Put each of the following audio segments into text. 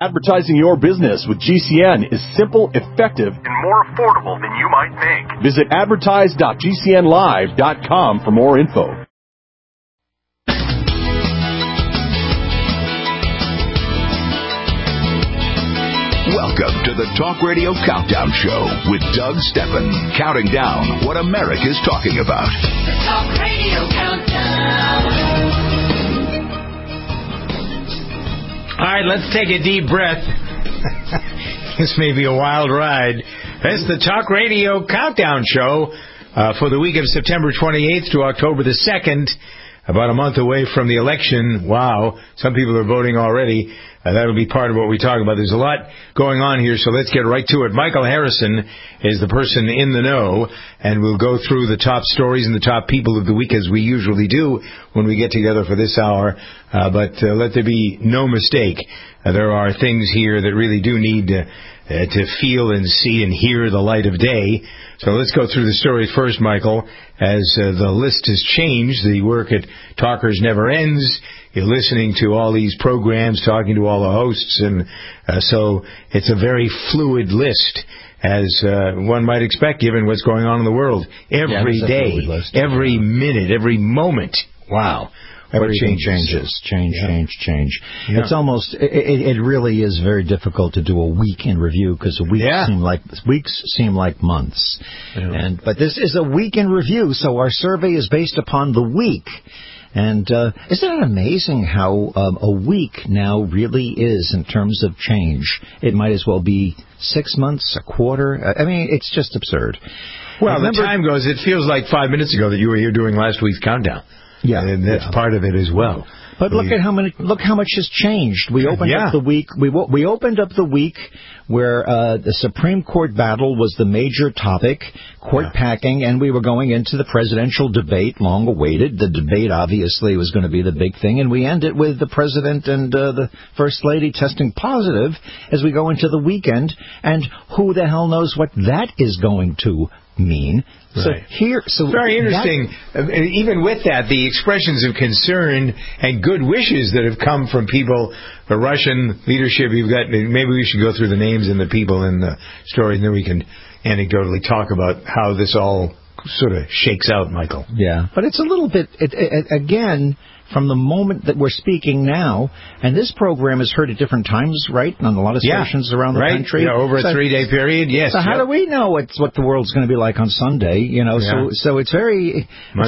Advertising your business with GCN is simple, effective, and more affordable than you might think. Visit advertise.gcnlive.com for more info. Welcome to the Talk Radio Countdown Show with Doug Steppen, counting down what America's talking about. The Talk Radio Countdown. All right, let's take a deep breath. This may be a wild ride. That's the Talk Radio Countdown Show for the week of September 28th to October the 2nd. About a month away from the election. Wow. Some people are voting already. That'll be part of what we talk about. There's a lot going on here, so let's get right to it. Michael Harrison is the person in the know, and we'll go through the top stories and the top people of the week as we usually do when we get together for this hour. But let there be no mistake. There are things here that really do need to feel and see and hear the light of day. So let's go through the story first, Michael, as the list has changed. The work at Talkers never ends. You're listening to all these programs, talking to all the hosts, and so it's a very fluid list, as one might expect, given what's going on in the world. Every day, every minute, every moment. Wow. Everything changes. Change. Yeah. It's almost, it really is very difficult to do a week in review because weeks seem like months. Yeah. But this is a week in review, so our survey is based upon the week. And isn't it amazing how a week now really is in terms of change? It might as well be 6 months, a quarter. I mean, it's just absurd. Well, the time goes, it feels like 5 minutes ago that you were here doing last week's countdown. Yeah, and that's part of it as well. But look how much has changed. We opened up the week. We opened up the week where the Supreme Court battle was the major topic, court packing, and we were going into the presidential debate, long awaited. The debate obviously was going to be the big thing, and we ended with the president and the first lady testing positive as we go into the weekend. And who the hell knows what that is going to mean? Right. Very interesting. Even with that, the expressions of concern and good wishes that have come from people, the Russian leadership. Maybe we should go through the names and the people in the story, and then we can anecdotally talk about how this all sort of shakes out, Michael. Yeah, but it's a little bit again. From the moment that we're speaking now, and this program is heard at different times, right, on a lot of stations around the country. Yeah, over a 3-day period, yes. So how do we know what the world's going to be like on Sunday? You know, so it's very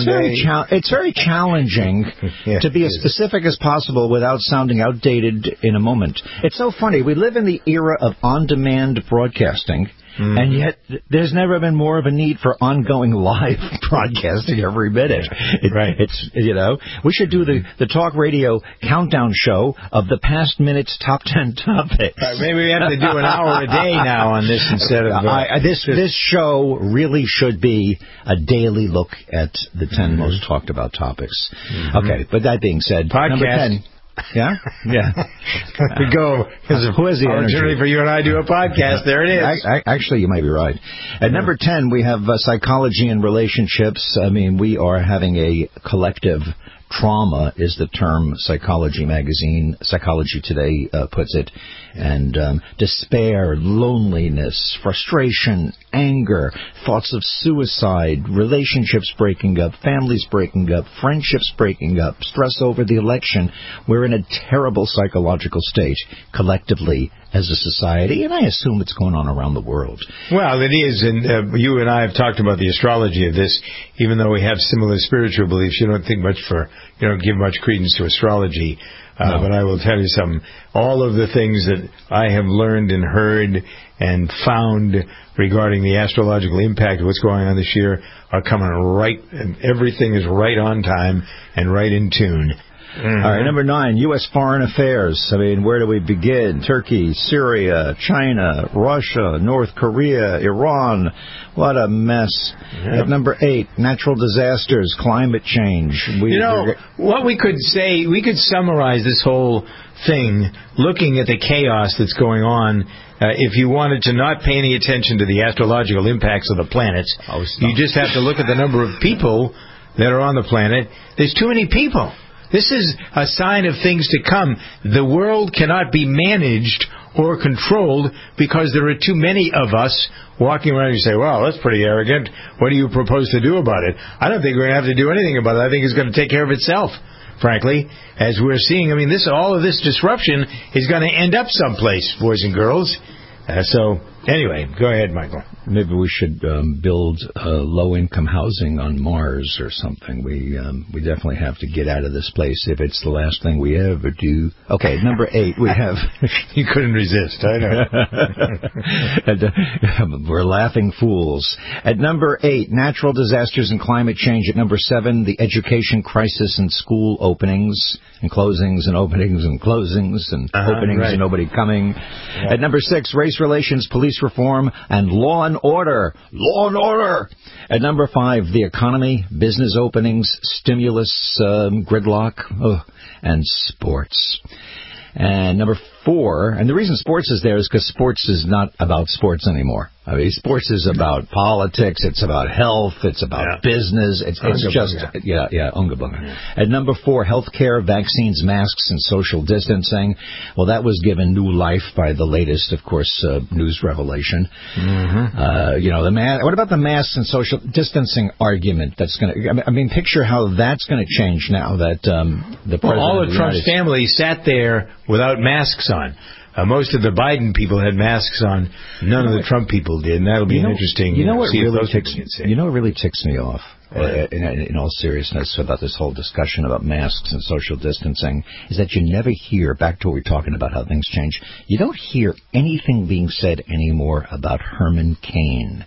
challenging to be as specific as possible without sounding outdated in a moment. It's so funny. We live in the era of on-demand broadcasting. And yet, there's never been more of a need for ongoing live broadcasting every minute. It's we should do the Talk Radio Countdown Show of the past minute's top 10 topics. Maybe we have to do an hour a day now on this instead of this show really should be a daily look at the 10 most talked about topics. Okay, but that being said, number 10. Yeah? We go. Who has the opportunity for you and I to do a podcast? There it is. Actually, you might be right. At number 10, we have psychology and relationships. I mean, we are having a collective trauma, is the term Psychology Magazine, Psychology Today puts it. And despair, loneliness, frustration, anger, thoughts of suicide, relationships breaking up, families breaking up, friendships breaking up, stress over the election. We're in a terrible psychological state collectively as a society, and I assume it's going on around the world. Well, it is, and you and I have talked about the astrology of this. Even though we have similar spiritual beliefs, you don't give much credence to astrology. No. But I will tell you something. All of the things that I have learned and heard and found regarding the astrological impact of what's going on this year are coming right, and everything is right on time and right in tune. Mm-hmm. All right, number 9, U.S. foreign affairs. I mean, where do we begin? Turkey, Syria, China, Russia, North Korea, Iran. What a mess. Yep. At number 8, natural disasters, climate change. What we could say, we could summarize this whole thing looking at the chaos that's going on. If you wanted to not pay any attention to the astrological impacts of the planets, you just have to look at the number of people that are on the planet. There's too many people. This is a sign of things to come. The world cannot be managed or controlled because there are too many of us walking around and you say, well, that's pretty arrogant. What do you propose to do about it? I don't think we're going to have to do anything about it. I think it's going to take care of itself, frankly, as we're seeing. I mean, all of this disruption is going to end up someplace, boys and girls. So, anyway, go ahead, Michael. Maybe we should build low-income housing on Mars or something. We definitely have to get out of this place if it's the last thing we ever do. Okay, number 8, we have... You couldn't resist, I know. We're laughing fools. At number 8, natural disasters and climate change. At number 7, the education crisis and school openings and closings and openings and closings and openings right. and nobody coming. Yeah. At number 6, race relations, police reform, and law and order. Law and order. At number 5, the economy, business openings, stimulus, gridlock, and sports. And number 4, and the reason sports is there is because sports is not about sports anymore. I mean, sports is about politics, it's about health, it's about business, it's just, unga bunga. Yeah. At number 4, healthcare, vaccines, masks, and social distancing. Well, that was given new life by the latest, of course, news revelation. Mm-hmm. What about the masks and social distancing argument? That's going to, I mean, picture how that's going to change now that the president. All of Trump's family sat there without masks on. Most of the Biden people had masks on. None of the Trump people did, and that'll be interesting. You know what really ticks me off, in all seriousness, about this whole discussion about masks and social distancing, is that you never hear, back to what we were talking about, how things change, you don't hear anything being said anymore about Herman Cain.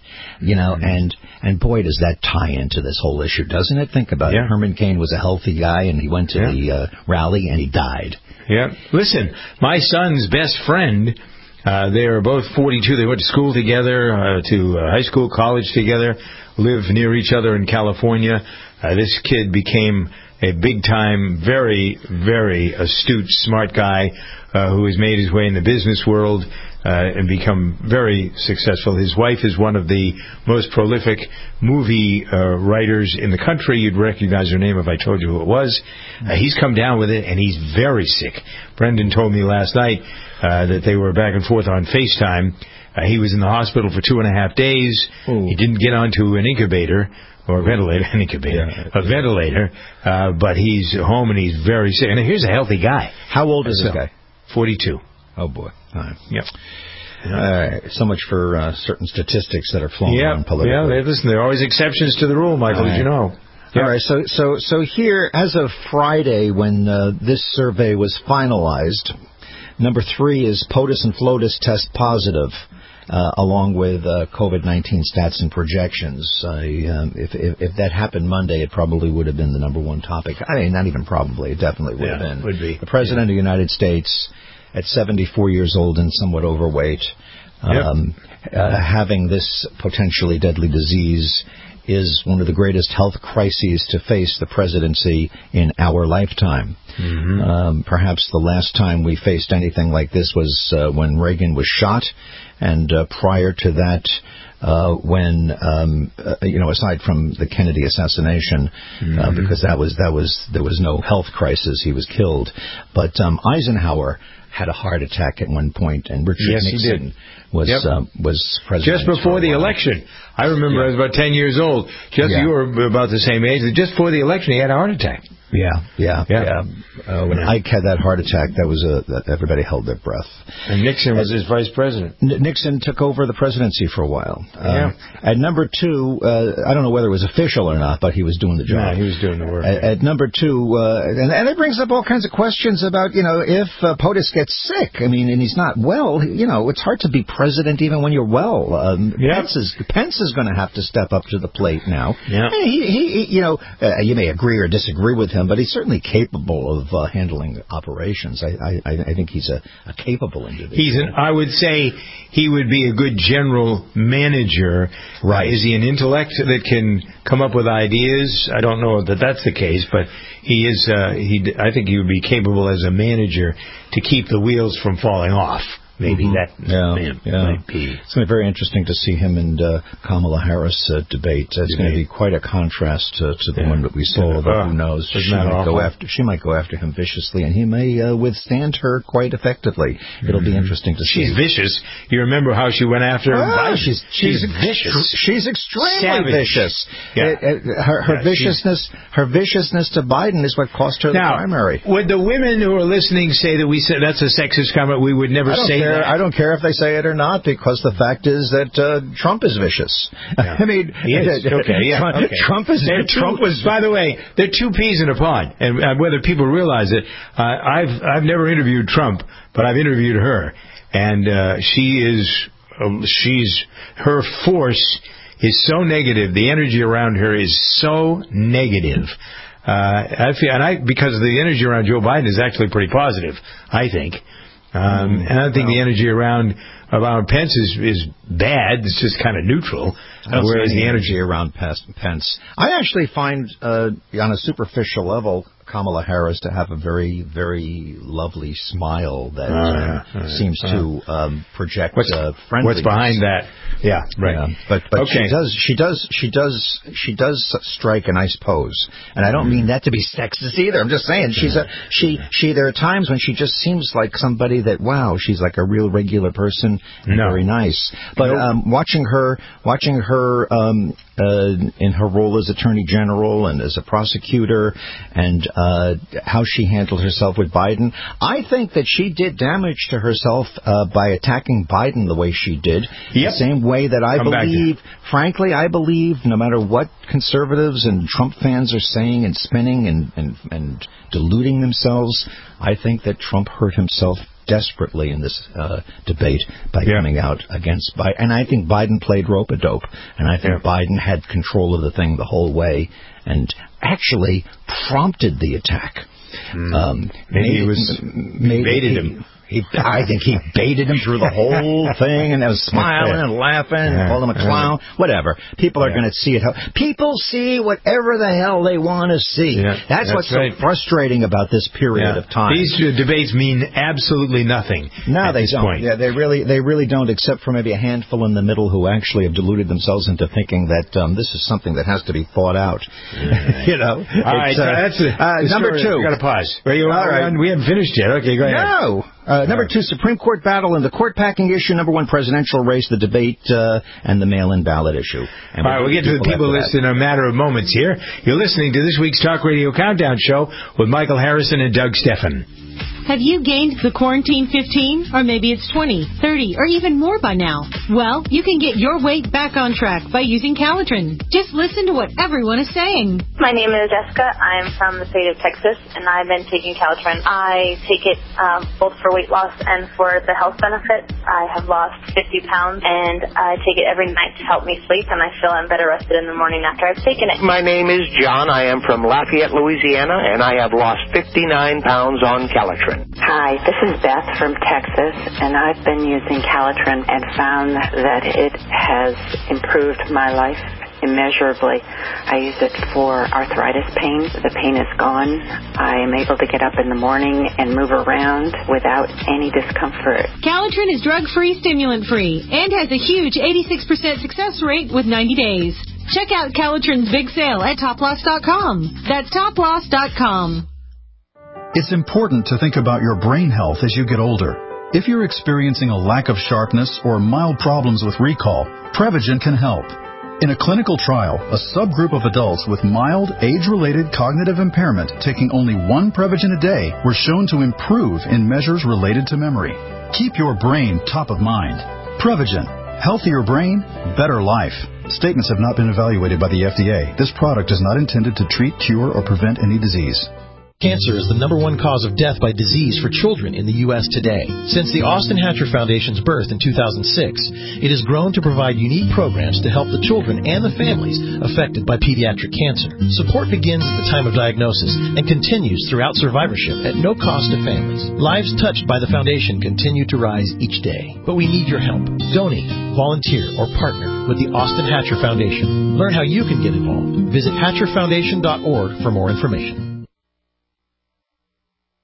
And boy, does that tie into this whole issue, doesn't it? Think about it. Herman Cain was a healthy guy, and he went to the rally, and he died. Yeah. Listen, my son's best friend, they are both 42. They went to school together, to high school, college together, live near each other in California. This kid became a big-time, very, very astute, smart guy who has made his way in the business world and become very successful. His wife is one of the most prolific movie writers in the country. You'd recognize her name if I told you who it was. He's come down with it, and he's very sick. Brendan told me last night that they were back and forth on FaceTime. He was in the hospital for 2.5 days. Ooh. He didn't get onto an incubator. Or a ventilator, but he's home and he's very sick. And here's a healthy guy. How old is this guy? 42. Oh, boy. Yep. So much for certain statistics that are flowing around politically. Yeah, listen, there are always exceptions to the rule, Michael, as you know. Yep. All right, so here, as of Friday, when this survey was finalized, number 3 is POTUS and FLOTUS test positive. Along with COVID-19 stats and projections. If that happened Monday, it probably would have been the number 1 topic. I mean, not even probably. It definitely would have been. Would be. The President of the United States, at 74 years old and somewhat overweight, having this potentially deadly disease is one of the greatest health crises to face the presidency in our lifetime. Mm-hmm. Perhaps the last time we faced anything like this was when Reagan was shot, and prior to that, when aside from the Kennedy assassination, because there was no health crisis, he was killed. But Eisenhower had a heart attack at one point, and Richard Nixon was president just before the election. I remember I was about 10 years old. You were about the same age. Just before the election, he had a heart attack. When Ike had that heart attack, that was everybody held their breath. And Nixon was his vice president. Nixon took over the presidency for a while. At number 2, I don't know whether it was official or not, but he was doing the job. Yeah, he was doing the work. At number 2, and it brings up all kinds of questions about, if POTUS gets sick. I mean, and he's not well. It's hard to be president even when you're well. Pence is going to have to step up to the plate now. Yeah. You may agree or disagree with him, but he's certainly capable of handling operations. I think he's a capable individual. I would say he would be a good general manager. Right. Is he an intellect that can come up with ideas? I don't know that that's the case, but he is. I think he would be capable as a manager to keep the wheels from falling off. maybe that might be. It's going to be very interesting to see him and Kamala Harris debate. It's going to be quite a contrast to the one that we saw. But who knows? She might go after him viciously, and he may withstand her quite effectively. It'll be interesting to see. She's vicious. You remember how she went after him? She's vicious. She's extremely vicious. Yeah. Her viciousness to Biden is what cost her the primary. Would the women who are listening say that we said that's a sexist comment? We would never say that. I don't care if they say it or not, because the fact is that Trump is vicious. Yeah. I mean, Trump is. Trump was. By the way, there are two peas in a pod, and whether people realize it, I've never interviewed Trump, but I've interviewed her, and her force is so negative. The energy around her is so negative. I feel, because the energy around Joe Biden is actually pretty positive, I think. And I think the energy around Pence is bad. It's just kind of neutral. Whereas the energy around Pence, I actually find on a superficial level, Kamala Harris to have a very, very lovely smile that seems to project friendliness. What's behind that? Yeah, right. Yeah. But she does strike a nice pose, and I don't mean that to be sexist either. I'm just saying there are times when she just seems like somebody that she's like a real regular person, and very nice. But watching her in her role as Attorney General and as a prosecutor, and how she handled herself with Biden, I think that she did damage to herself by attacking Biden the way she did. The same way that I believe, no matter what conservatives and Trump fans are saying and spinning and deluding themselves, I think that Trump hurt himself desperately in this debate by coming out against Biden. And I think Biden played rope-a-dope. And I think Biden had control of the thing the whole way and actually prompted the attack. Maybe he baited him. I think he baited him through the whole thing, and they was smiling and laughing and called him a clown. Whatever. People are going to see it. People see whatever the hell they want to see. That's what's so frustrating about this period of time. These debates mean absolutely nothing. No, they don't. Point. Yeah, they really don't, except for maybe a handful in the middle who actually have deluded themselves into thinking that this is something that has to be thought out. All right, that's number two. We got to pause. All right. We haven't finished yet. Okay, go ahead. No. Number two, Supreme Court battle in the court packing issue. Number one, presidential race, the debate, and the mail-in ballot issue. And all right, we'll get to the people list in a matter of moments here. You're listening to this week's Talk Radio Countdown Show with Michael Harrison and Doug Steffen. Have you gained the quarantine 15? Or maybe it's 20, 30, or even more by now? Well, you can get your weight back on track by using Calitrin. Just listen to what everyone is saying. My name is Jessica. I'm from the state of Texas, and I've been taking Calitrin. I take it both for weight loss and for the health benefits. I have lost 50 pounds, and I take it every night to help me sleep, and I feel I'm better rested in the morning after I've taken it. My name is John. I am from Lafayette, Louisiana, and I have lost 59 pounds on Calitrin. Hi, this is Beth from Texas, and I've been using Calitrin and found that it has improved my life immeasurably. I use it for arthritis pain. The pain is gone. I am able to get up in the morning and move around without any discomfort. Calitrin is drug-free, stimulant-free, and has a huge 86% success rate with 90 days. Check out Calitrin's big sale at toploss.com. That's toploss.com. It's important to think about your brain health as you get older. If you're experiencing a lack of sharpness or mild problems with recall, Prevagen can help. In a clinical trial, a subgroup of adults with mild, age-related cognitive impairment taking only one Prevagen a day were shown to improve in measures related to memory. Keep your brain top of mind. Prevagen. Healthier brain, better life. Statements have not been evaluated by the FDA. This product is not intended to treat, cure, or prevent any disease. Cancer is the number one cause of death by disease for children in the U.S. today. Since the Austin Hatcher Foundation's birth in 2006, it has grown to provide unique programs to help the children and the families affected by pediatric cancer. Support begins at the time of diagnosis and continues throughout survivorship at no cost to families. Lives touched by the foundation continue to rise each day, but we need your help. Donate, volunteer, or partner with the Austin Hatcher Foundation. Learn how you can get involved. Visit hatcherfoundation.org for more information.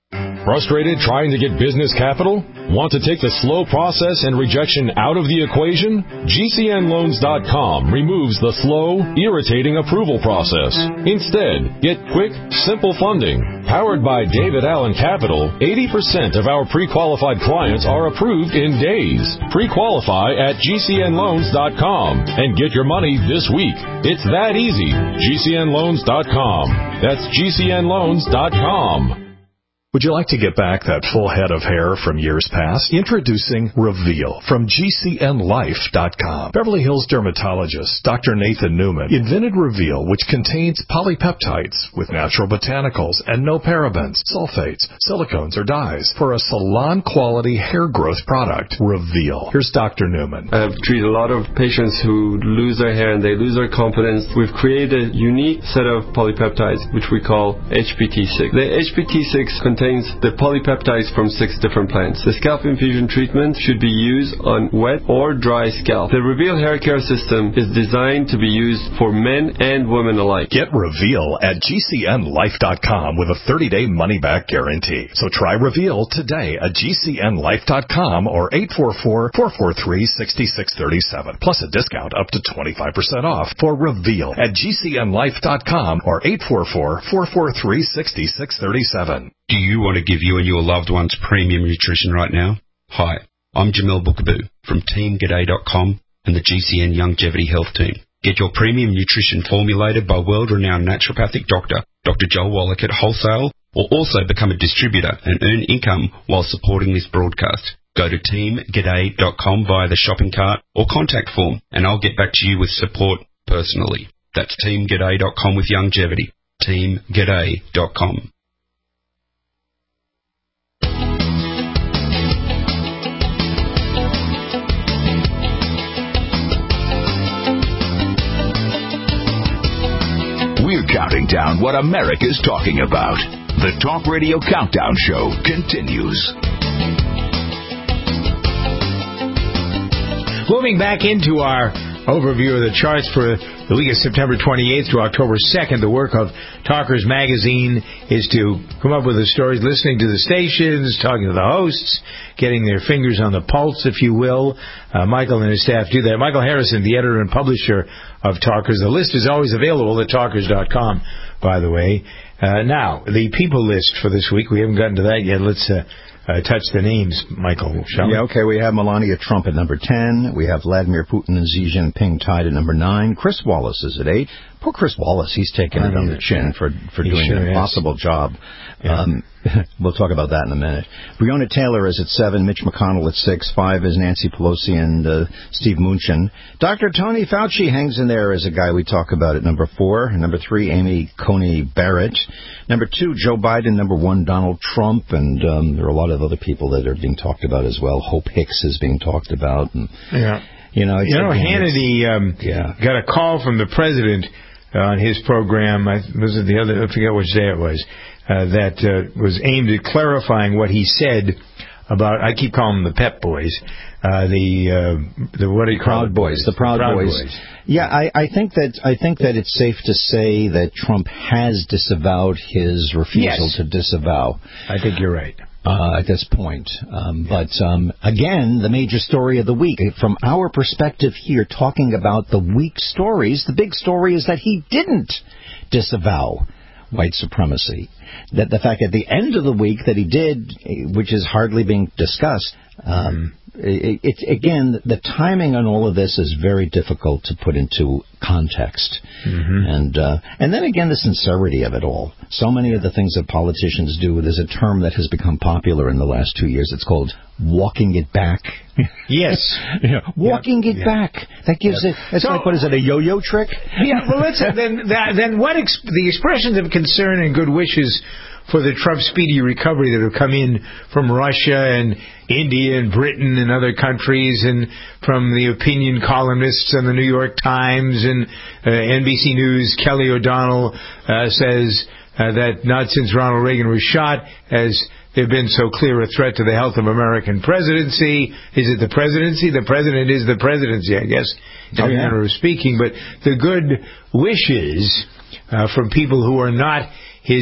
Frustrated trying to get business capital? Want to take the slow process and rejection out of the equation? GCNLoans.com removes the slow, irritating approval process. Instead, get quick, simple funding. Powered by David Allen Capital, 80% of our pre-qualified clients are approved in days. Pre-qualify at GCNLoans.com and get your money this week. It's that easy. GCNLoans.com. That's GCNLoans.com. Would you like to get back that full head of hair from years past? Introducing Reveal from GCNLife.com. Beverly Hills dermatologist Dr. Nathan Newman invented Reveal, which contains polypeptides with natural botanicals and no parabens, sulfates, silicones, or dyes for a salon-quality hair growth product. Reveal. Here's Dr. Newman. I've treated a lot of patients who lose their hair and they lose their confidence. We've created a unique set of polypeptides, which we call HPT6. The HPT6 contains the polypeptides from 6 different plants. The scalp infusion treatment should be used on wet or dry scalp. The Reveal hair care system is designed to be used for men and women alike. Get Reveal at GCNLife.com with a 30-day money-back guarantee. So try Reveal today at GCNLife.com or 844-443-6637. Plus a discount up to 25% off for Reveal at GCNLife.com or 844-443-6637. Do you want to give you and your loved ones premium nutrition right now? Hi, I'm Jamel Bookaboo from TeamGaday.com and the GCN Longevity Health Team. Get your premium nutrition formulated by world-renowned naturopathic doctor, Dr. Joel Wallach at wholesale, or also become a distributor and earn income while supporting this broadcast. Go to TeamGaday.com via the shopping cart or contact form, and I'll get back to you with support personally. That's TeamGaday.com with longevity. TeamGaday.com. We're counting down what America's talking about. The Talk Radio Countdown Show continues. Moving back into our overview of the charts for the week of September 28th to October 2nd, the work of Talkers Magazine is to come up with the stories, listening to the stations, talking to the hosts, getting their fingers on the pulse, if you will. Michael and his staff do that. Michael Harrison, the editor and publisher of Talkers. The list is always available at Talkers.com, by the way. Now, the people list for this week, we haven't gotten to that yet. Let's touch the names, Michael, shall we? Yeah, okay. We have Melania Trump at number 10. We have Vladimir Putin and Xi Jinping tied at number 9. Chris Wallace is at 8. Poor Chris Wallace, he's taken it on the chin for doing an impossible job. Yeah. We'll talk about that in a minute. Breonna Taylor is at 7. Mitch McConnell at 6. 5 is Nancy Pelosi and Steve Mnuchin. Dr. Tony Fauci hangs in there as a guy we talk about at number 4. Number 3, Amy Coney Barrett. Number 2, Joe Biden. Number 1, Donald Trump. And there are a lot of other people that are being talked about as well. Hope Hicks is being talked about. And, Hannity got a call from the president on his program. I forget which day it was. That was aimed at clarifying what he said about, I keep calling them the Pep Boys, what do you call it? Boys, the Proud Boys. Yeah, I think that it's safe to say that Trump has disavowed his refusal to disavow. I think you're right. At this point. But again, the major story of the week, from our perspective here, talking about the weak stories, the big story is that he didn't disavow white supremacy. That the fact at the end of the week that he did, which is hardly being discussed, again, the timing on all of this is very difficult to put into context. Mm-hmm. And then again, the sincerity of it all. So many of the things that politicians do, there's a term that has become popular in the last 2 years. It's called walking it back. Yes. Walking it back. That gives it, it's like, what is it, a yo-yo trick? Yeah, well, then what the expressions of concern and good wishes for the Trump speedy recovery that have come in from Russia and India and Britain and other countries, and from the opinion columnists in the New York Times and NBC News. Kelly O'Donnell says that not since Ronald Reagan was shot has there been so clear a threat to the health of American presidency. Is it the presidency? The president is the presidency, I guess, in a manner of speaking. But the good wishes from people who are not his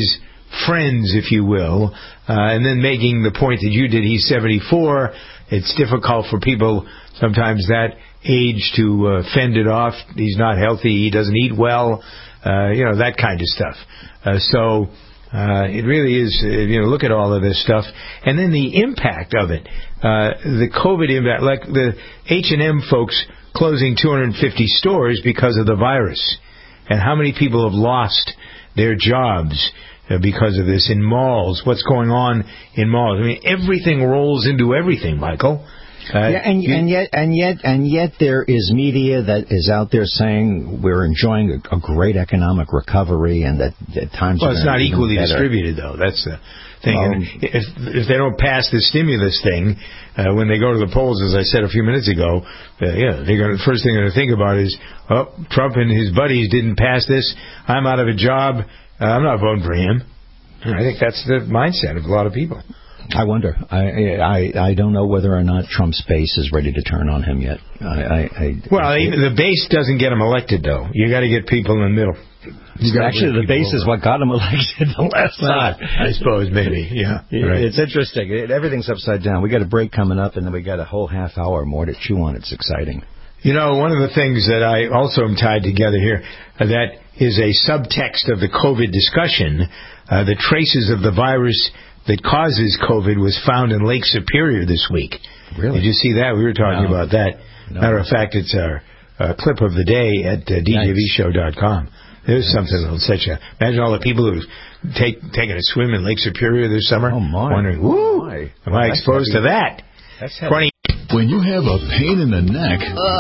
friends, if you will, and then making the point that you did. He's 74. It's difficult for people sometimes that age to fend it off. He's not healthy. He doesn't eat well. That kind of stuff. So it really is, look at all of this stuff. And then the impact of it, the COVID impact, like the H&M folks closing 250 stores because of the virus. And how many people have lost their jobs because of this in malls? What's going on in malls? I mean, everything rolls into everything, Michael. And yet there is media that is out there saying we're enjoying a great economic recovery and that times. Well, it's not equally distributed, though. That's the thing. And if they don't pass the stimulus thing when they go to the polls, as I said a few minutes ago, the first thing they're going to think about is, Trump and his buddies didn't pass this. I'm out of a job. I'm not voting for him. I think that's the mindset of a lot of people. I wonder. I don't know whether or not Trump's base is ready to turn on him yet. The base doesn't get him elected, though. You got to get people in the middle. Actually, the base is what got him elected the last time. I suppose, maybe. Yeah. Right. It's interesting. Everything's upside down. We got a break coming up, and then we got a whole half hour more to chew on. It's exciting. One of the things that I also am tied together here that is a subtext of the COVID discussion, the traces of the virus that causes COVID was found in Lake Superior this week. Really? Did you see that? We were talking about that. No. Matter of fact, it's our clip of the day at djvshow.com. There's something that'll set you. Imagine all the people who've taken a swim in Lake Superior this summer. Oh, my. Wondering, am I exposed to that? That's heavy. When you have a pain in the neck,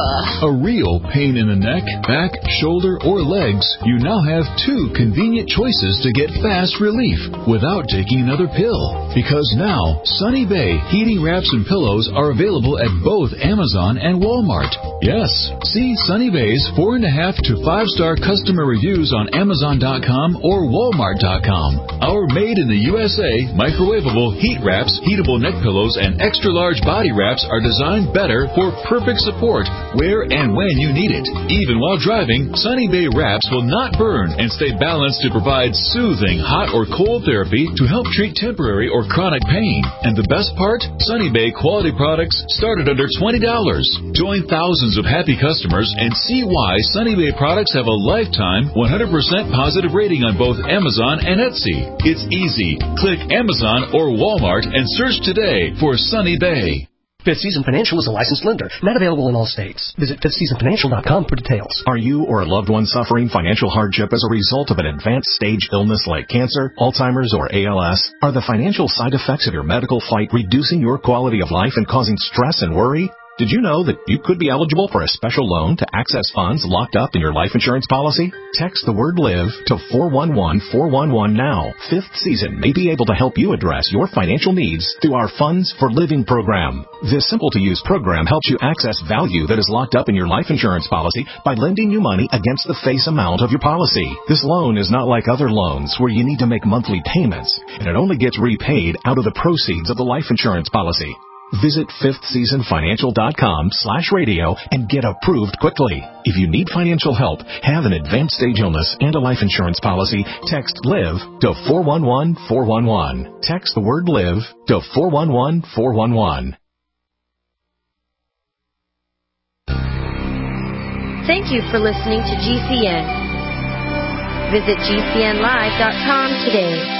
a real pain in the neck, back, shoulder, or legs, you now have two convenient choices to get fast relief without taking another pill. Because now, Sunny Bay heating wraps and pillows are available at both Amazon and Walmart. Yes, see Sunny Bay's 4.5 to 5-star customer reviews on Amazon.com or Walmart.com. Our made in the USA microwavable heat wraps, heatable neck pillows, and extra large body wraps are designed better for perfect support where and when you need it. Even while driving, Sunny Bay wraps will not burn and stay balanced to provide soothing hot or cold therapy to help treat temporary or chronic pain. And the best part? Sunny Bay quality products start at under $20. Join thousands of happy customers and see why Sunny Bay products have a lifetime 100% positive rating on both Amazon and Etsy. It's easy. Click Amazon or Walmart and search today for Sunny Bay. Fifth Season Financial is a licensed lender, not available in all states. Visit fifthseasonfinancial.com for details. Are you or a loved one suffering financial hardship as a result of an advanced stage illness like cancer, Alzheimer's, or ALS? Are the financial side effects of your medical fight reducing your quality of life and causing stress and worry? Did you know that you could be eligible for a special loan to access funds locked up in your life insurance policy? Text the word LIVE to 411-411 now. Fifth Season may be able to help you address your financial needs through our Funds for Living program. This simple-to-use program helps you access value that is locked up in your life insurance policy by lending you money against the face amount of your policy. This loan is not like other loans where you need to make monthly payments, and it only gets repaid out of the proceeds of the life insurance policy. Visit fifthseasonfinancial.com/radio and get approved quickly. If you need financial help, have an advanced stage illness, and a life insurance policy, text LIVE to 411-411. Text the word LIVE to 411-411. Thank you for listening to GCN. Visit GCNlive.com today.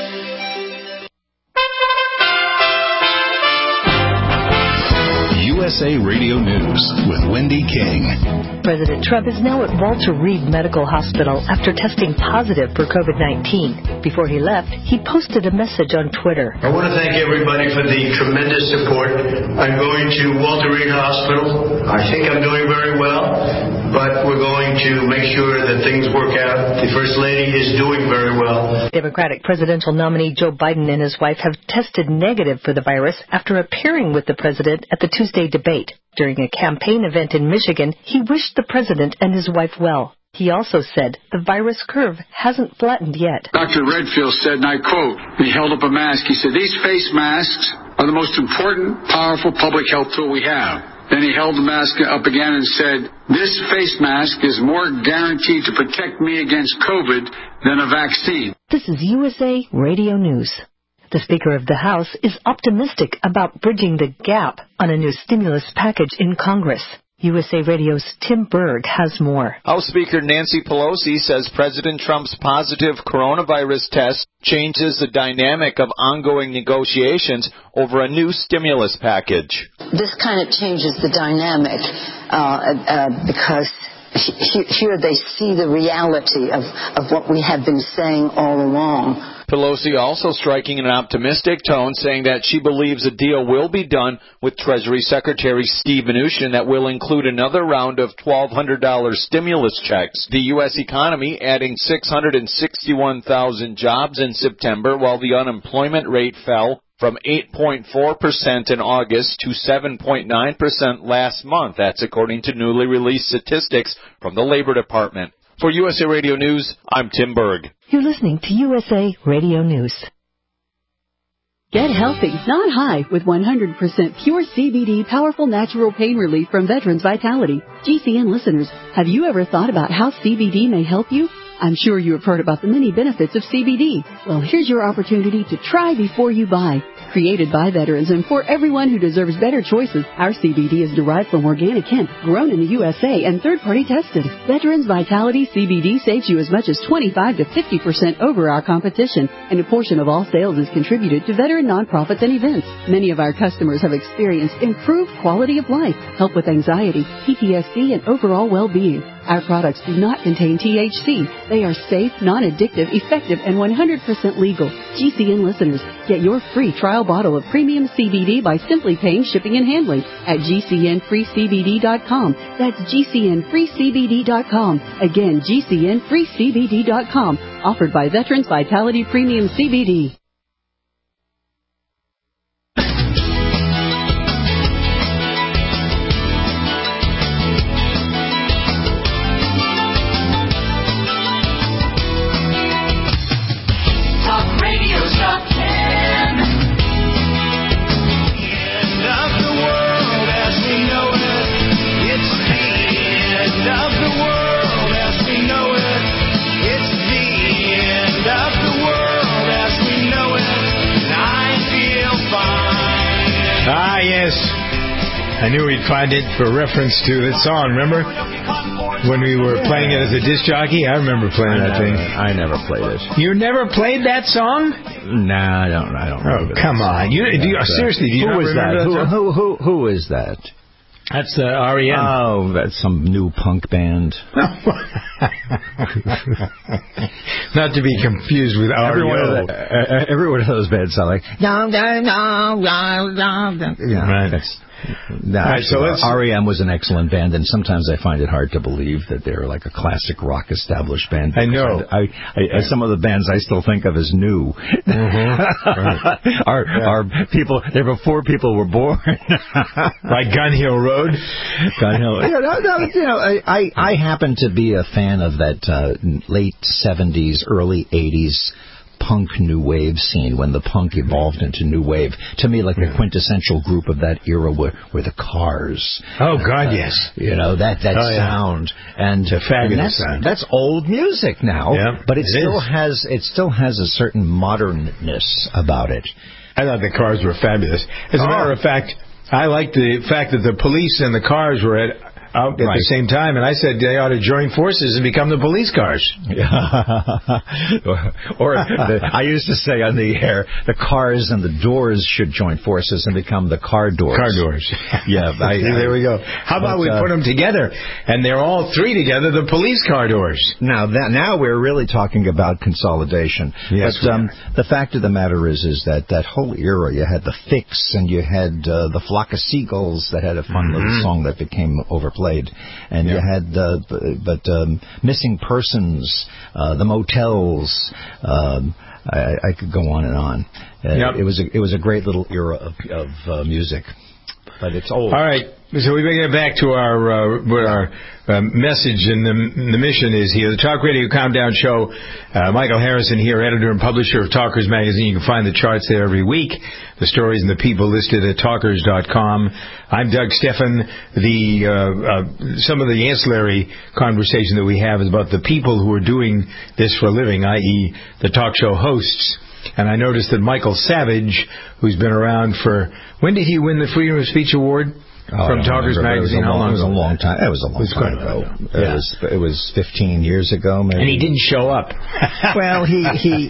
USA Radio News with Wendy King. President Trump is now at Walter Reed Medical Hospital after testing positive for COVID-19. Before he left, he posted a message on Twitter. I want to thank everybody for the tremendous support. I'm going to Walter Reed Hospital. I think I'm doing very well, but we're going to make sure that things work out. The First Lady is doing very well. Democratic presidential nominee Joe Biden and his wife have tested negative for the virus after appearing with the president at the Tuesday debate. During a campaign event in Michigan, he wished the president and his wife well. He also said the virus curve hasn't flattened yet. Dr. Redfield said, and I quote, he held up a mask, he said, "These face masks are the most important, powerful public health tool we have." Then he held the mask up again and said, "This face mask is more guaranteed to protect me against COVID than a vaccine." This is USA Radio News. The Speaker of the House is optimistic about bridging the gap on a new stimulus package in Congress. USA Radio's Tim Berg has more. House Speaker Nancy Pelosi says President Trump's positive coronavirus test changes the dynamic of ongoing negotiations over a new stimulus package. This kind of changes the dynamic because here they see the reality of what we have been saying all along. Pelosi also striking an optimistic tone, saying that she believes a deal will be done with Treasury Secretary Steve Mnuchin that will include another round of $1,200 stimulus checks. The U.S. economy adding 661,000 jobs in September, while the unemployment rate fell from 8.4% in August to 7.9% last month. That's according to newly released statistics from the Labor Department. For USA Radio News, I'm Tim Berg. You're listening to USA Radio News. Get healthy, not high, with 100% pure CBD powerful natural pain relief from Veterans Vitality. GCN listeners, have you ever thought about how CBD may help you? I'm sure you have heard about the many benefits of CBD. Well, here's your opportunity to try before you buy. Created by veterans and for everyone who deserves better choices, our CBD is derived from organic hemp, grown in the USA and third-party tested. Veterans Vitality CBD saves you as much as 25 to 50% over our competition, and a portion of all sales is contributed to veteran nonprofits and events. Many of our customers have experienced improved quality of life, help with anxiety, PTSD, and overall well-being. Our products do not contain THC. They are safe, non-addictive, effective, and 100% legal. GCN listeners, get your free trial bottle of premium CBD by simply paying shipping and handling at GCNFreeCBD.com. That's GCNFreeCBD.com. Again, GCNFreeCBD.com. Offered by Veterans Vitality Premium CBD. I knew we'd find it for reference to the song, remember? When we were playing it as a disc jockey? I remember playing that thing. I never played it. You never played that song? Nah, I don't remember. Oh, come on. Seriously, do you not remember that song? Who is that? That's the REM. Oh, that's some new punk band. Not to be confused with REO. Every one of those bands sound like... Right. REM was an excellent band, and sometimes I find it hard to believe that they're like a classic rock established band. I know. Some of the bands I still think of as new are people. They're before people were born. Like Gun Hill Road. Gun Hill. I happen to be a fan of that late 70s, early 80s punk new wave scene, when the punk evolved into new wave. To me, like the quintessential group of that era were the Cars. Oh God, yes. That sound, and it's a fabulous sound. That's old music now, but it still has a certain modernness about it. I thought the Cars were fabulous. As a matter of fact, I like the fact that the Police and the Cars were out at the same time, and I said they ought to join forces and become the police cars. I used to say on the air, the Cars and the Doors should join forces and become the Car Doors. Car Doors. Yeah. There we go. How about we put them together, and they're all three together, the police car doors. Now we're really talking about consolidation. Yes, but the fact of the matter is that whole era, you had the Fix, and you had the Flock of Seagulls that had a fun little song that became overplayed. And you had Missing Persons, the Motels. I could go on and on. It was a great little era of music. but it's old. All right. So we bring it back to our message, and the mission is here. The Talk Radio Countdown Show. Michael Harrison here, editor and publisher of Talkers Magazine. You can find the charts there every week. The stories and the people listed at talkers.com. I'm Doug Steffen. Some of the ancillary conversation that we have is about the people who are doing this for a living, i.e. the talk show hosts. And I noticed that Michael Savage, who's been around for... When did he win the Freedom of Speech Award? From Talkers Magazine. How long? It was a long time. It was a long time ago. It was 15 years ago, maybe. And he didn't show up. Well, he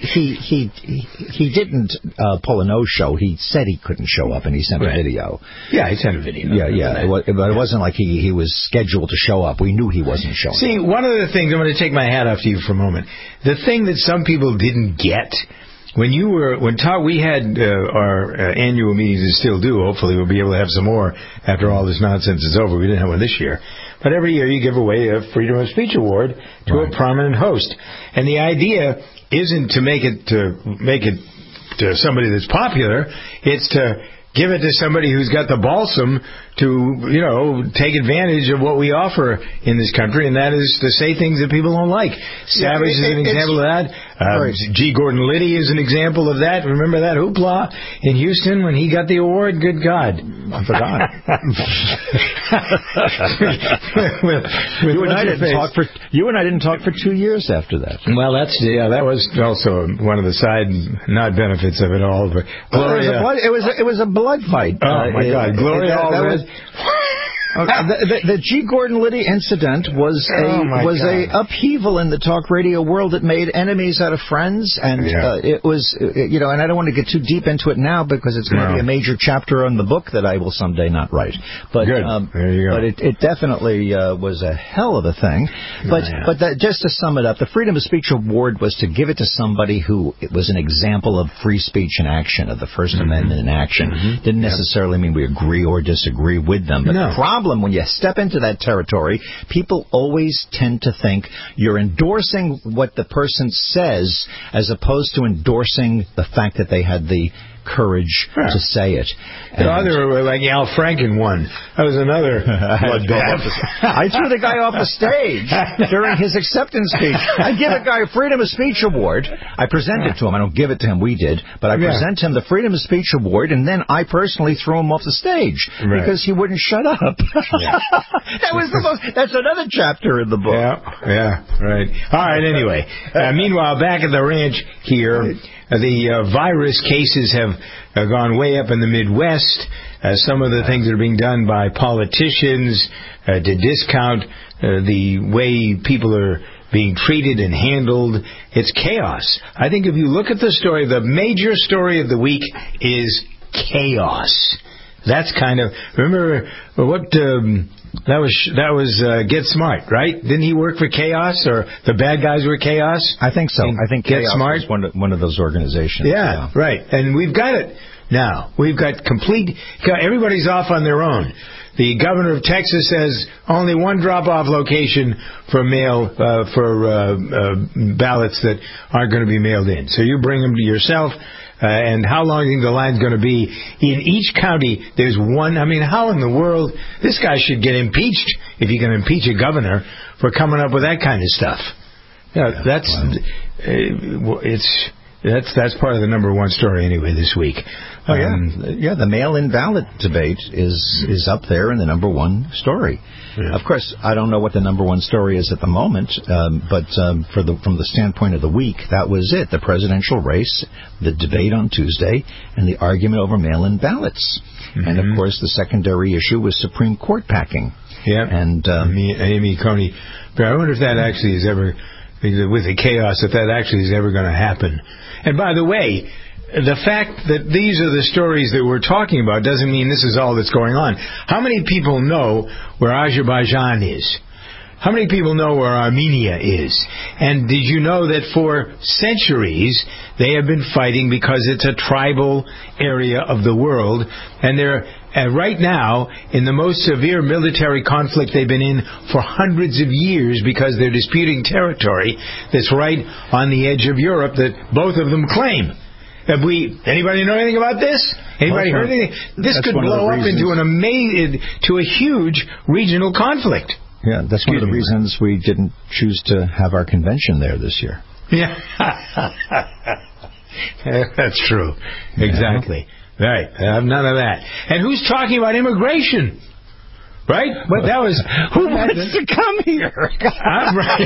didn't pull a no-show. He said he couldn't show up, and he sent a video. Yeah, he sent a video. Yeah. But it wasn't like he was scheduled to show up. We knew he wasn't showing up. See, one of the things, I'm going to take my hat off to you for a moment. The thing that some people didn't get. We had our annual meetings and still do. Hopefully we'll be able to have some more after all this nonsense is over. We didn't have one this year. But every year you give away a Freedom of Speech Award to a prominent host. And the idea isn't to make it to somebody that's popular. It's to give it to somebody who's got the balsam to, take advantage of what we offer in this country, and that is to say things that people don't like. Savage is an example of that. G. Gordon Liddy is an example of that. Remember that hoopla in Houston when he got the award? Good God. I forgot. You and I didn't talk for 2 years after that. Well, that was also one of the side not benefits of it all. But Gloria, it was a blood fight. Oh my God, Gloria Allred. The G. Gordon Liddy incident was a upheaval in the talk radio world that made enemies out of friends, and it was and I don't want to get too deep into it now because it's going to be a major chapter on the book that I will someday not write. But there you go. But it definitely was a hell of a thing. But just to sum it up, the Freedom of Speech Award was to give it to somebody who was an example of free speech in action, of the First Amendment in action. Didn't necessarily mean we agree or disagree with them, but the problem when you step into that territory, people always tend to think you're endorsing what the person says as opposed to endorsing the fact that they had the courage to say it. The other, like Al Franken one. That was another bloodbath. I threw the guy off the stage during his acceptance speech. I give a guy a Freedom of Speech Award. I present it to him. I don't give it to him. We did. But I present him the Freedom of Speech Award, and then I personally threw him off the stage because he wouldn't shut up. That's another chapter in the book. Yeah, right. All right, anyway. Meanwhile, back at the ranch here, the virus cases have gone way up in the Midwest. Some of the things that are being done by politicians to discount the way people are being treated and handled, it's chaos. I think if you look at the story, the major story of the week is chaos. That's kind of, remember what... That was Get Smart, right? Didn't he work for Chaos, or the bad guys were Chaos? I think so. I think Get Chaos Smart was one of those organizations. Yeah, right. And we've got it now. We've got everybody's off on their own. The governor of Texas says only one drop-off location for mail ballots that aren't going to be mailed in. So you bring them to yourself. And how long do you think the line's going to be? In each county, there's one. I mean, how in the world? This guy should get impeached if you can impeach a governor for coming up with that kind of stuff. That's part of the number one story anyway this week. The mail-in ballot debate is up there in the number one story. Yeah. Of course, I don't know what the number one story is at the moment, but from the standpoint of the week, that was it. The presidential race, the debate on Tuesday, and the argument over mail-in ballots. And, of course, the secondary issue was Supreme Court packing. Yeah, and Amy Coney. But I wonder if that actually is ever, with the chaos, if that actually is ever going to happen. And by the way, the fact that these are the stories that we're talking about doesn't mean this is all that's going on. How many people know where Azerbaijan is? How many people know where Armenia is? And did you know that for centuries they have been fighting because it's a tribal area of the world, and they're right now in the most severe military conflict they've been in for hundreds of years because they're disputing territory that's right on the edge of Europe that both of them claim. Anybody know anything about this? Anybody heard anything? This could blow up into a huge regional conflict. Yeah, that's one of the reasons we didn't choose to have our convention there this year. Yeah. That's true. Exactly. Yeah. Right. None of that. And who's talking about immigration? Right? But that was... Who wants to come here? Right.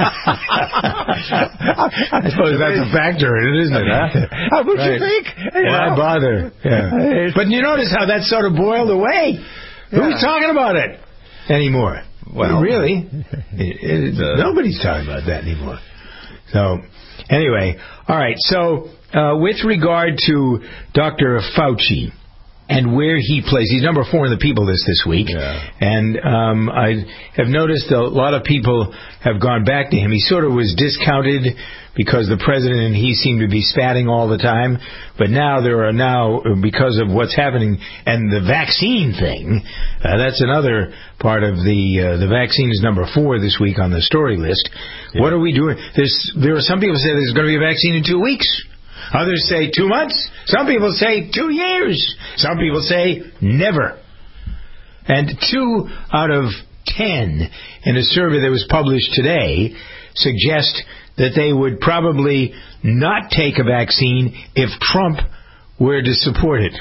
I suppose that's a factor in it, isn't it? Huh? What you think? Why bother? Yeah. But you notice how that sort of boiled away? Yeah. Who's talking about it anymore? Well, really? Nobody's talking about that anymore. So, anyway, all right. So, with regard to Dr. Fauci and where he plays, he's number 4 in the People List this week. Yeah. And I have noticed a lot of people have gone back to him. He sort of was discounted because the president and he seem to be spatting all the time. But now because of what's happening and the vaccine thing, that's another part of the vaccine is number 4 this week on the story list. Yeah. What are we doing? There are some people say there's going to be a vaccine in 2 weeks. Others say 2 months. Some people say 2 years. Some people say never. And 2 out of 10 in a survey that was published today suggest that they would probably not take a vaccine if Trump were to support it.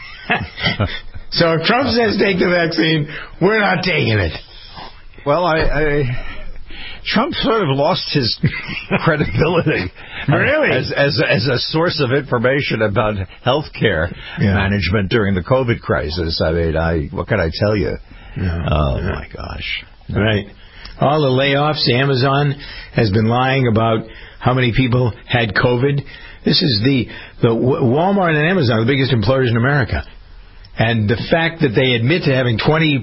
So if Trump says take the vaccine, we're not taking it. Well, Trump sort of lost his credibility, really, as a source of information about healthcare management during the COVID crisis. I mean, what can I tell you? My gosh! Right, all the layoffs. Amazon has been lying about how many people had COVID. This is the Walmart and Amazon, the biggest employers in America, and the fact that they admit to having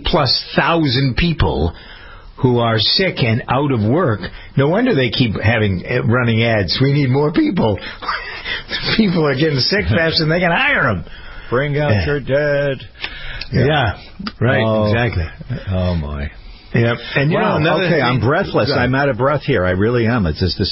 20,000+ people who are sick and out of work. No wonder they keep running ads. We need more people. People are getting sick faster than they can hire them. Bring out your dead. Yeah, right, exactly. Oh, my. Yep. And okay, I'm breathless. I'm out of breath here. I really am. This is.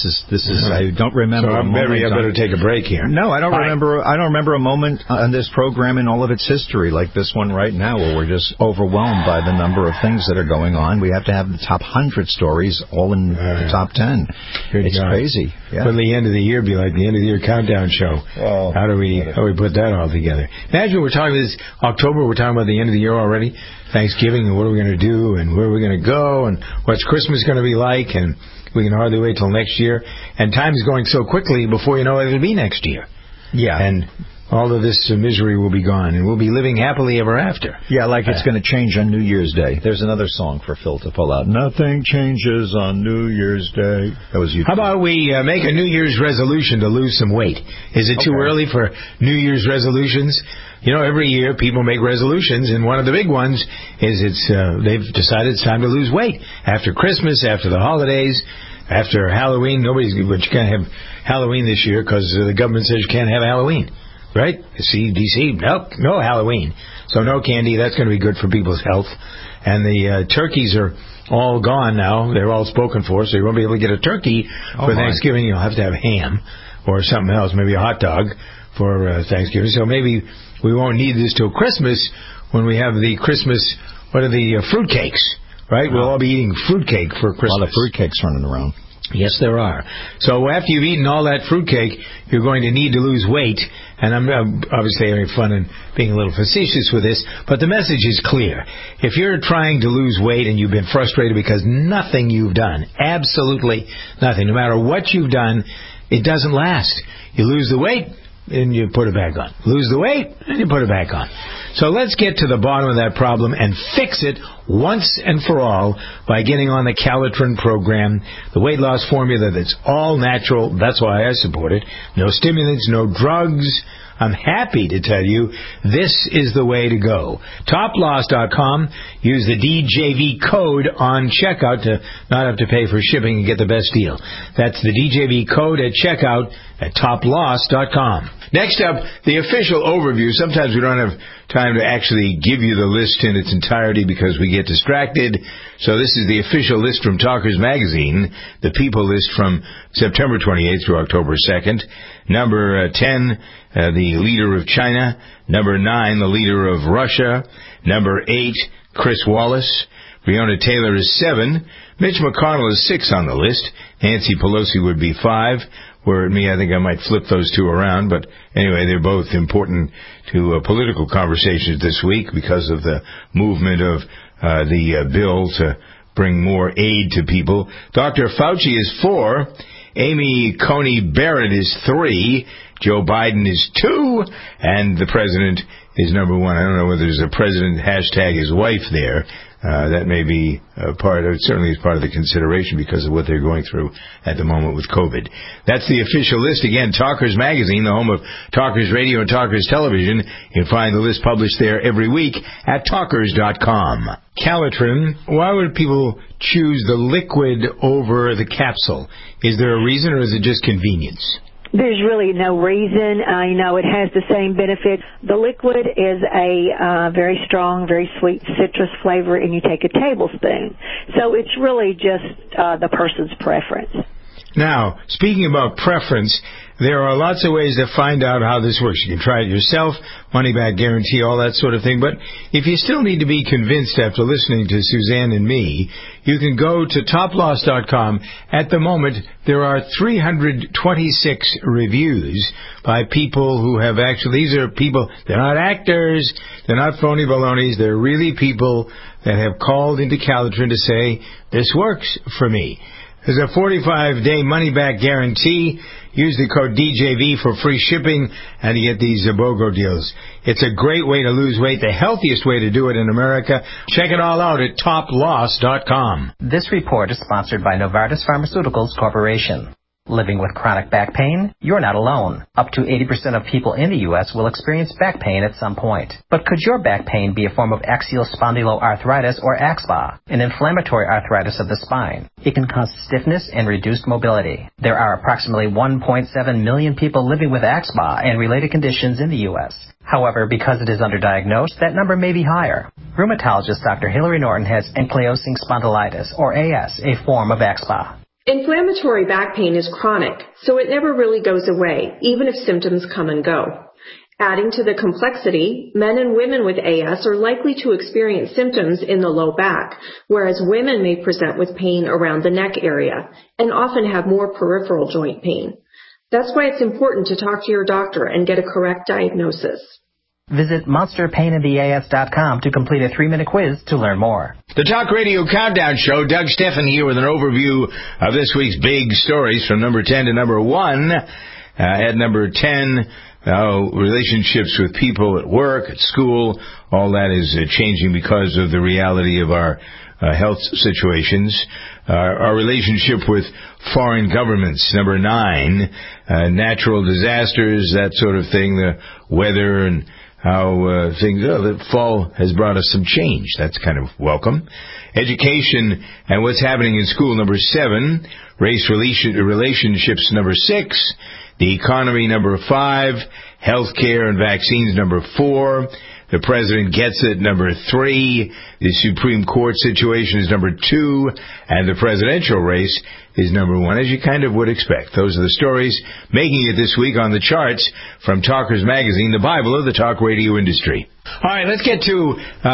I don't remember. So maybe I better take a break here. No, I don't remember. I don't remember a moment on this program in all of its history like this one right now, where we're just overwhelmed by the number of things that are going on. We have to have the top 100 stories all in the top 10. It's crazy. Yeah. When the end of the year be like the end of the year countdown show. Oh, how do we put that all together? Imagine we're talking this October. We're talking about the end of the year already. Thanksgiving, and what are we going to do, and where are we going to go, and what's Christmas going to be like, and we can hardly wait till next year. And time's going so quickly, before you know it, it'll be next year. Yeah. And all of this misery will be gone, and we'll be living happily ever after. Yeah, like it's going to change on New Year's Day. There's another song for Phil to pull out. Nothing changes on New Year's Day. That was you. How about we make a New Year's resolution to lose some weight? Is it too early for New Year's resolutions? You know, every year people make resolutions, and one of the big ones is they've decided it's time to lose weight. After Christmas, after the holidays, after Halloween, but you can't have Halloween this year because the government says you can't have Halloween. Right? CDC, no Halloween. So no candy. That's going to be good for people's health. And the turkeys are all gone now. They're all spoken for, so you won't be able to get a turkey for Thanksgiving. You'll have to have ham or something else, maybe a hot dog for Thanksgiving. So maybe we won't need this till Christmas when we have the Christmas, what are the fruitcakes, right? We'll all be eating fruitcake for Christmas. A lot of fruitcakes running around. Yes, there are. So after you've eaten all that fruitcake, you're going to need to lose weight. And I'm obviously having fun and being a little facetious with this, but the message is clear. If you're trying to lose weight and you've been frustrated because nothing you've done, absolutely nothing, no matter what you've done, it doesn't last. You lose the weight, and you put it back on. Lose the weight, and you put it back on. So let's get to the bottom of that problem and fix it once and for all by getting on the Calitrin program, the weight loss formula that's all natural. That's why I support it. No stimulants, no drugs. I'm happy to tell you this is the way to go. TopLoss.com. Use the DJV code on checkout to not have to pay for shipping and get the best deal. That's the DJV code at checkout at TopLoss.com. Next up, the official overview. Sometimes we don't have time to actually give you the list in its entirety because we get distracted. So this is the official list from Talkers Magazine, the people list from September 28th through October 2nd. Number 10, the leader of China. Number 9, the leader of Russia. Number 8, Chris Wallace. Breonna Taylor is 7. Mitch McConnell is 6 on the list. Nancy Pelosi would be 5. Were it me, I think I might flip those two around. But anyway, they're both important to political conversations this week because of the movement of the bill to bring more aid to people. Dr. Fauci is 4. Amy Coney Barrett is 3. Joe Biden is 2. And the president is number 1. I don't know whether there's a president hashtag his wife there. That may be certainly is part of the consideration because of what they're going through at the moment with COVID. That's the official list. Again, Talkers Magazine, the home of Talkers Radio and Talkers Television. You can find the list published there every week at talkers.com. Calitrin, why would people choose the liquid over the capsule? Is there a reason or is it just convenience? There's really no reason. It has the same benefit. The liquid is a very strong, very sweet citrus flavor, and you take a tablespoon. So it's really just the person's preference. Now, speaking about preference, there are lots of ways to find out how this works. You can try it yourself, money-back guarantee, all that sort of thing. But if you still need to be convinced after listening to Suzanne and me, you can go to toploss.com. At the moment, there are 326 reviews by people who have actually, these are people, they're not actors, they're not phony balonies, they're really people that have called into Calitrin to say, this works for me. There's a 45-day money-back guarantee. Use the code DJV for free shipping and you get these BOGO deals. It's a great way to lose weight, the healthiest way to do it in America. Check it all out at toploss.com. This report is sponsored by Novartis Pharmaceuticals Corporation. Living with chronic back pain? You're not alone. Up to 80% of people in the U.S. will experience back pain at some point. But could your back pain be a form of axial spondyloarthritis or AXPA, an inflammatory arthritis of the spine? It can cause stiffness and reduced mobility. There are approximately 1.7 million people living with AXPA and related conditions in the U.S. However, because it is underdiagnosed, that number may be higher. Rheumatologist Dr. Hilary Norton has ankylosing spondylitis, or AS, a form of AXPA. Inflammatory back pain is chronic, so it never really goes away, even if symptoms come and go. Adding to the complexity, men and women with AS are likely to experience symptoms in the low back, whereas women may present with pain around the neck area and often have more peripheral joint pain. That's why it's important to talk to your doctor and get a correct diagnosis. Visit MonsterPainInTheAS.com to complete a 3-minute quiz to learn more. The Talk Radio Countdown Show, Doug Steffen here with an overview of this week's big stories from number 10 to number 1. At number 10, relationships with people at work, at school, all that is changing because of the reality of our health situations. Our relationship with foreign governments, number 9, natural disasters, that sort of thing, the weather and how the fall has brought us some change. That's kind of welcome. Education and what's happening in school, number 7. Race relationships, number 6. The economy, number 5. Healthcare and vaccines, number 4. The president gets it, number 3. The Supreme Court situation is number 2. And the presidential race is number 1, as you kind of would expect. Those are the stories making it this week on the charts from Talkers Magazine, the Bible of the talk radio industry. All right, let's get to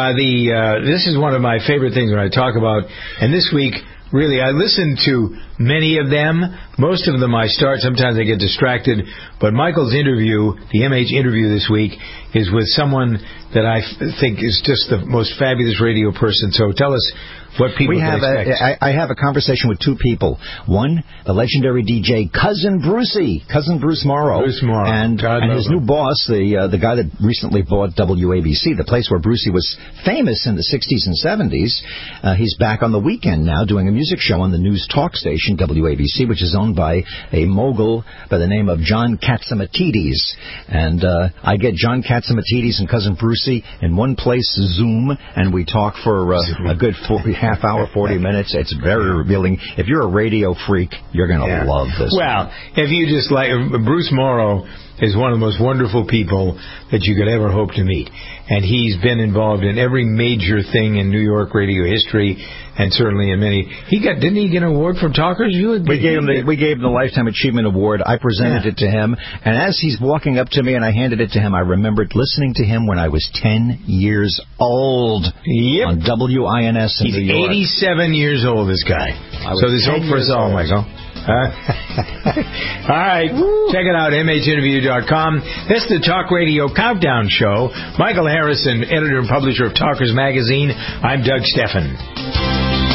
this is one of my favorite things when I talk about, and this week, really, I listen to many of them. Most of them I start. Sometimes I get distracted. But Michael's interview, the MH interview this week, is with someone that I think is just the most fabulous radio person. So tell us what people can expect. I have a conversation with 2 people. One, the legendary DJ Cousin Brucey, Cousin Bruce Morrow. Bruce Morrow. And his new boss, the guy that recently bought WABC, the place where Brucey was famous in the 60s and 70s. He's back on the weekend now doing a music show on the news talk station, WABC, which is owned by a mogul by the name of John Katsimatidis. And I get John Katsimatidis and Cousin Brucey in one place, Zoom, and we talk for a good half hour, 40 minutes. It's very revealing. If you're a radio freak, you're going to love this. Well, if you just like Bruce Morrow, is one of the most wonderful people that you could ever hope to meet. And he's been involved in every major thing in New York radio history, and certainly in many. Didn't he get an award from Talkers? We gave him the Lifetime Achievement Award. I presented it to him, and as he's walking up to me and I handed it to him, I remembered listening to him when I was 10 years old on WINS in New York. He's 87 years old, this guy. So there's hope for us all, Michael. All right, check it out, mhinterview.com. That's the Talk Radio Countdown Show. Michael Harrison, editor and publisher of Talkers Magazine. I'm Doug Steffen.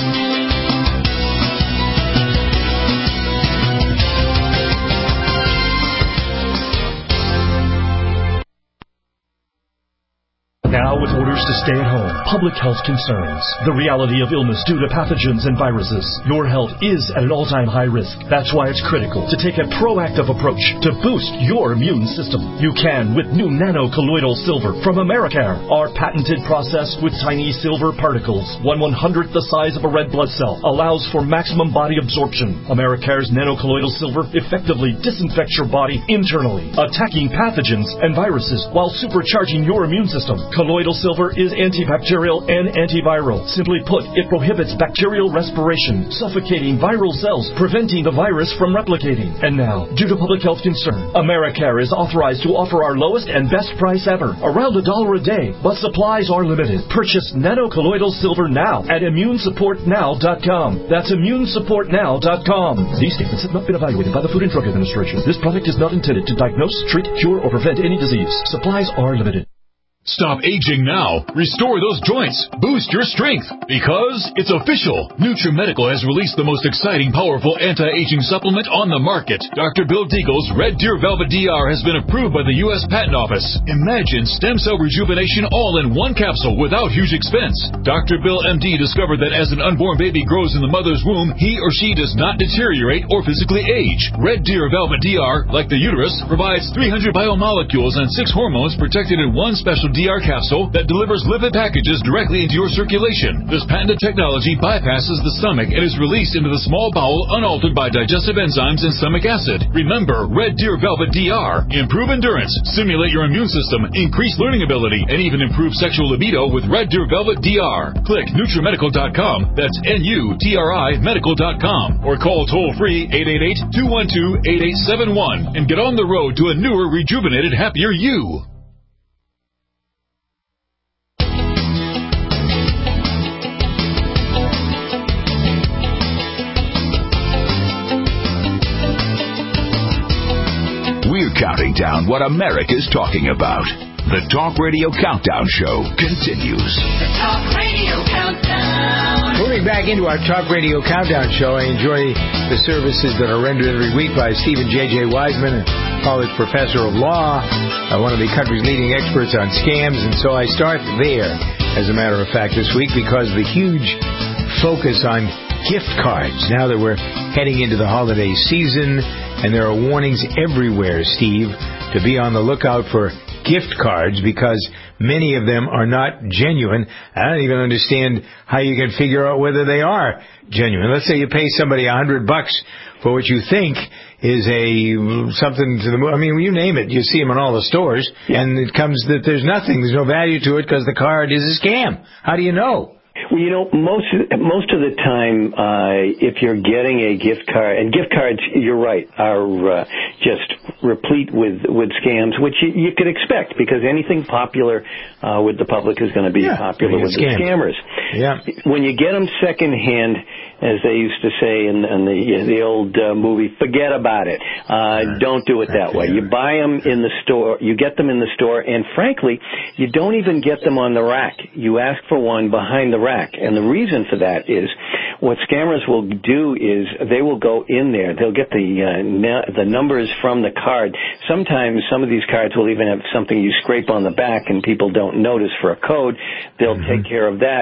Now, with orders to stay at home, public health concerns, the reality of illness due to pathogens and viruses, your health is at an all-time high risk. That's why it's critical to take a proactive approach to boost your immune system. You can with new nano-colloidal silver from Americare. Our patented process with tiny silver particles, 1/100th the size of a red blood cell, allows for maximum body absorption. Americare's nano-colloidal silver effectively disinfects your body internally, attacking pathogens and viruses while supercharging your immune system. Colloidal silver is antibacterial and antiviral. Simply put, it prohibits bacterial respiration, suffocating viral cells, preventing the virus from replicating. And now, due to public health concern, Americare is authorized to offer our lowest and best price ever, around $1 a day, but supplies are limited. Purchase nano-colloidal silver now at immunesupportnow.com. That's immunesupportnow.com. These statements have not been evaluated by the Food and Drug Administration. This product is not intended to diagnose, treat, cure, or prevent any disease. Supplies are limited. Stop aging now. Restore those joints. Boost your strength. Because it's official. NutriMedical has released the most exciting, powerful anti-aging supplement on the market. Dr. Bill Deagle's Red Deer Velvet DR has been approved by the U.S. Patent Office. Imagine stem cell rejuvenation all in one capsule without huge expense. Dr. Bill MD discovered that as an unborn baby grows in the mother's womb, he or she does not deteriorate or physically age. Red Deer Velvet DR, like the uterus, provides 300 biomolecules and 6 hormones protected in one special DR capsule that delivers lipid packages directly into your circulation. This patented technology bypasses the stomach and is released into the small bowel unaltered by digestive enzymes and stomach acid. Remember, Red Deer Velvet DR. Improve endurance, stimulate your immune system, increase learning ability, and even improve sexual libido with Red Deer Velvet DR. Click NutriMedical.com, that's NUTRI Medical.com, or call toll-free 888-212-8871 and get on the road to a newer, rejuvenated, happier you. We're counting down what America's talking about. The Talk Radio Countdown Show continues. The Talk Radio Countdown. Moving back into our Talk Radio Countdown Show, I enjoy the services that are rendered every week by Stephen J.J. Wiseman, a college professor of law, one of the country's leading experts on scams. And so I start there, as a matter of fact, this week because of the huge focus on gift cards. Now that we're heading into the holiday season, and there are warnings everywhere, Steve, to be on the lookout for gift cards because many of them are not genuine. I don't even understand how you can figure out whether they are genuine. Let's say you pay somebody $100 for what you think is something to the moon. I mean, you name it, you see them in all the stores, and it comes that there's no value to it because the card is a scam. How do you know? Well, most of the time, if you're getting a gift card, and gift cards, you're right, are just replete with scams, which you could expect because anything popular with the public is going to be popular with the scammers. Yeah. When you get them secondhand, as they used to say in the old movie, forget about it. Don't do it that way. You buy them in the store, you get them in the store, and frankly, you don't even get them on the rack. You ask for one behind the rack. And the reason for that is what scammers will do is they will go in there. They'll get the numbers from the card. Sometimes some of these cards will even have something you scrape on the back and people don't notice for a code. They'll take care of that.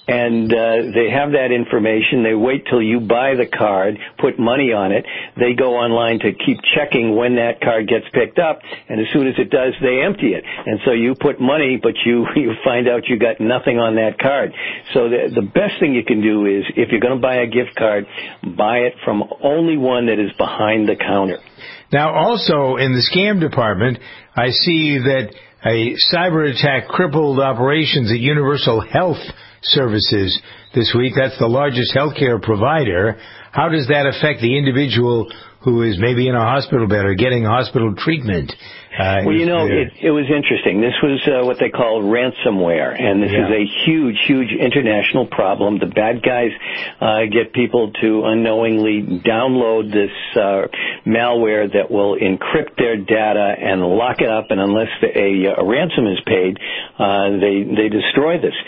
and they have that information. They wait till you buy the card, put money on it. They go online to keep checking when that card gets picked up, and as soon as it does, they empty it. And so you put money, but you find out you got nothing on that card. So the best thing you can do is, if you're going to buy a gift card, buy it from only one that is behind the counter. Now, also in the scam department, I see that a cyber attack crippled operations at Universal Health Services this week. That's the largest healthcare provider. How does that affect the individual who is maybe in a hospital bed or getting hospital treatment? Well, it was interesting. This was what they call ransomware, and this is a huge, huge international problem. The bad guys get people to unknowingly download this malware that will encrypt their data and lock it up, and unless a ransom is paid, they destroy this.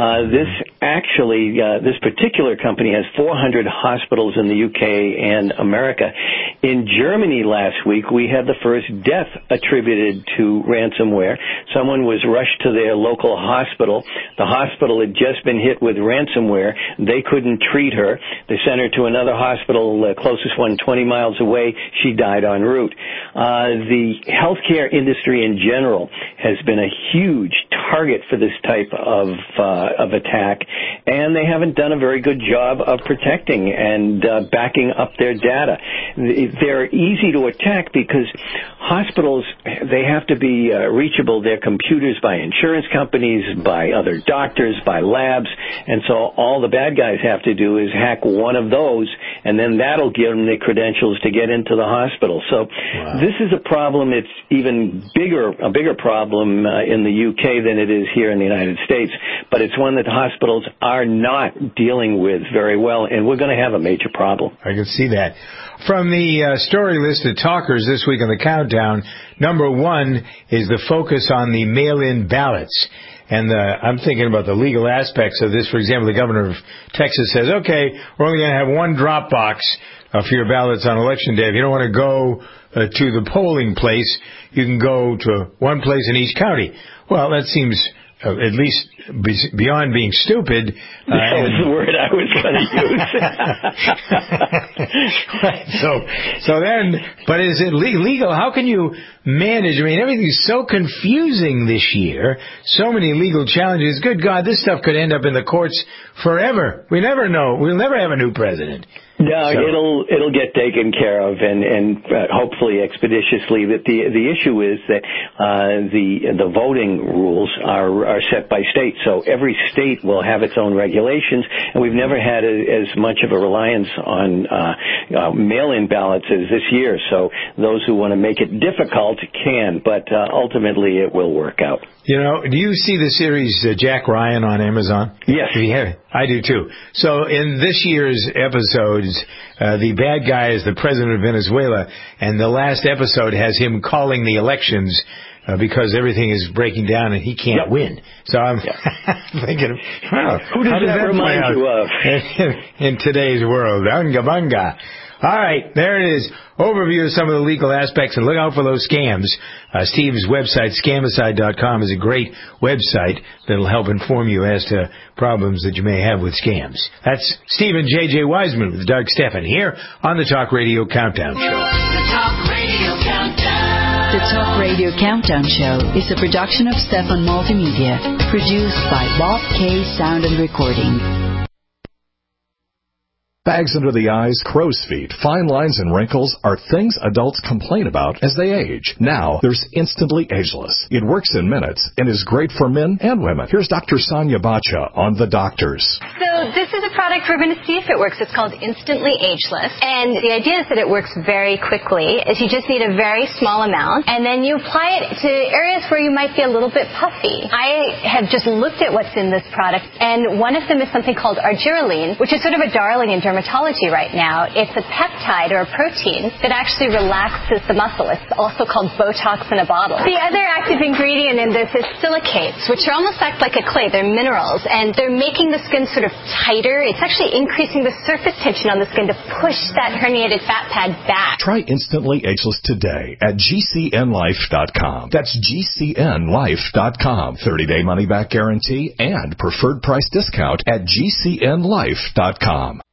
This particular company has 400 hospitals in the UK and America. In Germany last week, we had the first death attributed to ransomware. Someone was rushed to their local hospital. The hospital had just been hit with ransomware. They couldn't treat her. They sent her to another hospital, the closest one 20 miles away. She died en route. The healthcare industry in general has been a huge target for this type of attack, and they haven't done a very good job of protecting and backing up their data. They're easy to attack because hospitals, they have to be reachable. Their computers by insurance companies, by other doctors, by labs, and so all the bad guys have to do is hack one of those, and then that'll give them the credentials to get into the hospital. So this is a problem. It's even a bigger problem in the UK than it is here in the United States, but it's one that the hospitals are not dealing with very well, and we're going to have a major problem. I can see that. From the story list of talkers this week on the countdown, number one is the focus on the mail-in ballots. And I'm thinking about the legal aspects of this. For example, the governor of Texas says, okay, we're only going to have one drop box for your ballots on Election Day. If you don't want to go to the polling place, you can go to one place in each county. Well, that seems at least beyond being stupid. That was the word I was going to use. Right. So then, but is it legal? How can you manage? I mean, everything's so confusing this year. So many legal challenges. Good God, this stuff could end up in the courts forever. We never know. We'll never have a new president. No, it'll get taken care of, and hopefully expeditiously. That the issue is that the voting rules are set by state, so every state will have its own regulations, and we've never had as much of a reliance on mail-in ballots as this year. So those who want to make it difficult can, but ultimately it will work out. You know, do you see the series Jack Ryan on Amazon? Yes. I do too. So in this year's episodes, the bad guy is the president of Venezuela, and the last episode has him calling the elections because everything is breaking down and he can't win. So I'm thinking, wow, who does that remind you of? In today's world, Unga Bunga. All right, there it is. Overview of some of the legal aspects, and look out for those scams. Steve's website, scamicide.com, is a great website that'll help inform you as to problems that you may have with scams. That's Stephen J.J. Wiseman with Doug Steffen here on the Talk Radio Countdown Show. The Talk Radio Countdown. The Talk Radio Countdown Show is a production of Steffen Multimedia, produced by Bob K. Sound and Recording. Bags under the eyes, crow's feet, fine lines, and wrinkles are things adults complain about as they age. Now, there's Instantly Ageless. It works in minutes and is great for men and women. Here's Dr. Sonia Bacha on The Doctors. So this is a product we're going to see if it works. It's called Instantly Ageless. And the idea is that it works very quickly. Is you just need a very small amount, and then you apply it to areas where you might be a little bit puffy. I have just looked at what's in this product, and one of them is something called argireline, which is sort of a darling in dermatology right now. It's a peptide or a protein that actually relaxes the muscle. It's also called Botox in a bottle. The other active ingredient in this is silicates, which are almost act like a clay. They're minerals, and they're making the skin sort of tighter. It's actually increasing the surface tension on the skin to push that herniated fat pad back. Try Instantly Ageless today at GCNlife.com. That's GCNlife.com. 30-day money-back guarantee and preferred price discount at GCNlife.com.